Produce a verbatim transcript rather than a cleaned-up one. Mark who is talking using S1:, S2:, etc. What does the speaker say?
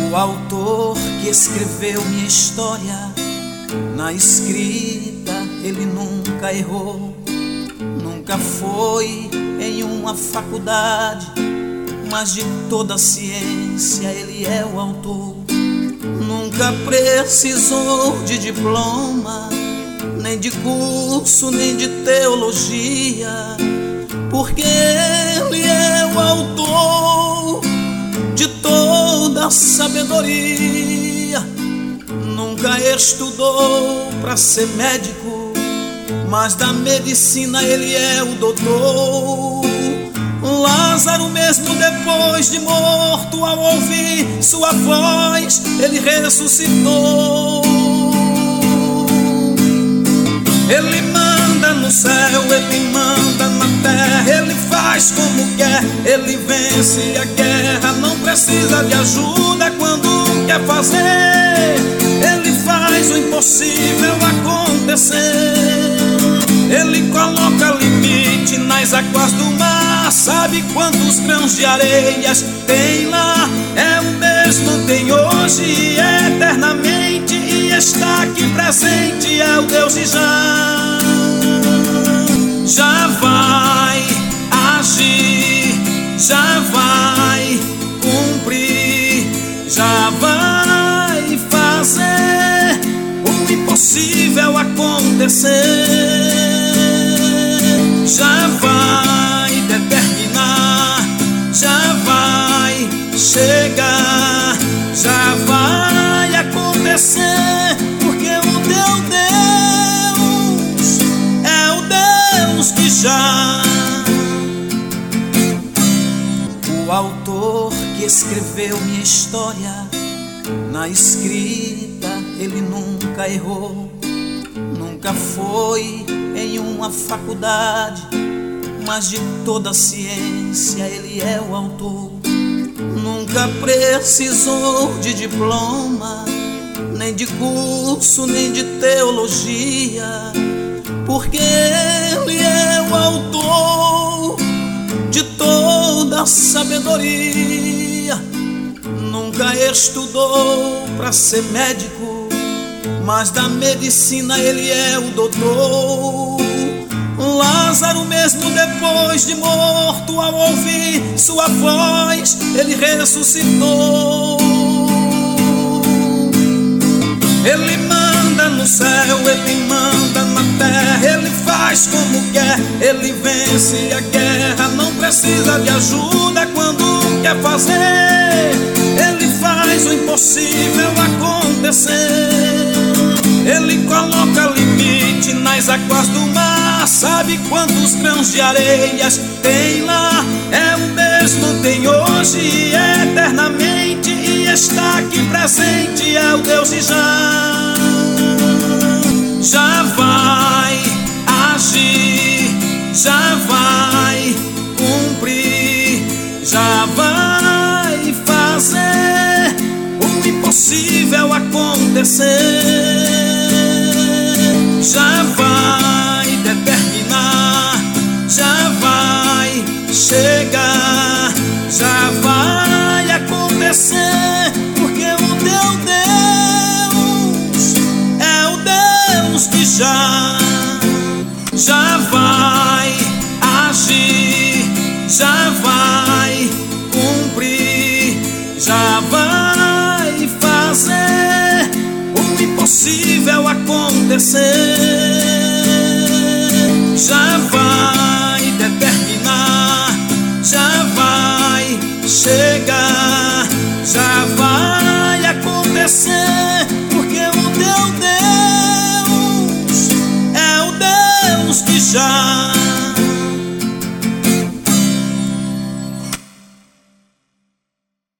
S1: O autor que escreveu minha história, na escrita ele nunca errou. Nunca foi em uma faculdade, mas de toda a ciência ele é o autor. Nunca precisou de diploma, nem de curso, nem de teologia, porque ele é o autor de toda a sabedoria. Nunca estudou para ser médico, mas da medicina ele é o doutor. Lázaro, mesmo depois de morto, ao ouvir sua voz, ele ressuscitou. Ele manda no céu, ele manda na terra, ele faz como quer, ele vence a guerra. Não precisa de ajuda quando quer fazer, ele faz o impossível acontecer. Ele coloca limite nas águas do mar, sabe quantos grãos de areias tem lá. É o mesmo, tem hoje e eternamente, e está aqui presente, é o Deus de já. Já vai agir, já vai cumprir, já vai fazer o impossível acontecer. Já vai determinar, já vai chegar, já vai acontecer, porque o teu Deus é o Deus que já. O autor que escreveu minha história, na escrita ele nunca errou. Nunca foi em uma faculdade, mas de toda a ciência ele é o autor. Nunca precisou de diploma, nem de curso, nem de teologia, porque ele é o autor de toda a sabedoria. Nunca estudou para ser médico, mas da medicina ele é o doutor. Lázaro, mesmo depois de morto, ao ouvir sua voz, ele ressuscitou. Ele manda no céu, ele manda na terra, ele faz como quer, ele vence a guerra. Não precisa de ajuda quando quer fazer, ele faz o impossível acontecer. Ele coloca limite nas águas do mar, sabe quantos grãos de areias tem lá. É o mesmo, tem hoje e eternamente, e está aqui presente, é o Deus de já. Já vai agir, já vai cumprir, já vai fazer o impossível acontecer. Já vai determinar, já vai chegar, já vai acontecer, porque o teu Deus é o Deus que já. Já vai agir, já vai cumprir, já vai fazer o impossível acontecer. Já vai determinar, já vai chegar, já vai acontecer, porque o teu Deus é o Deus que já.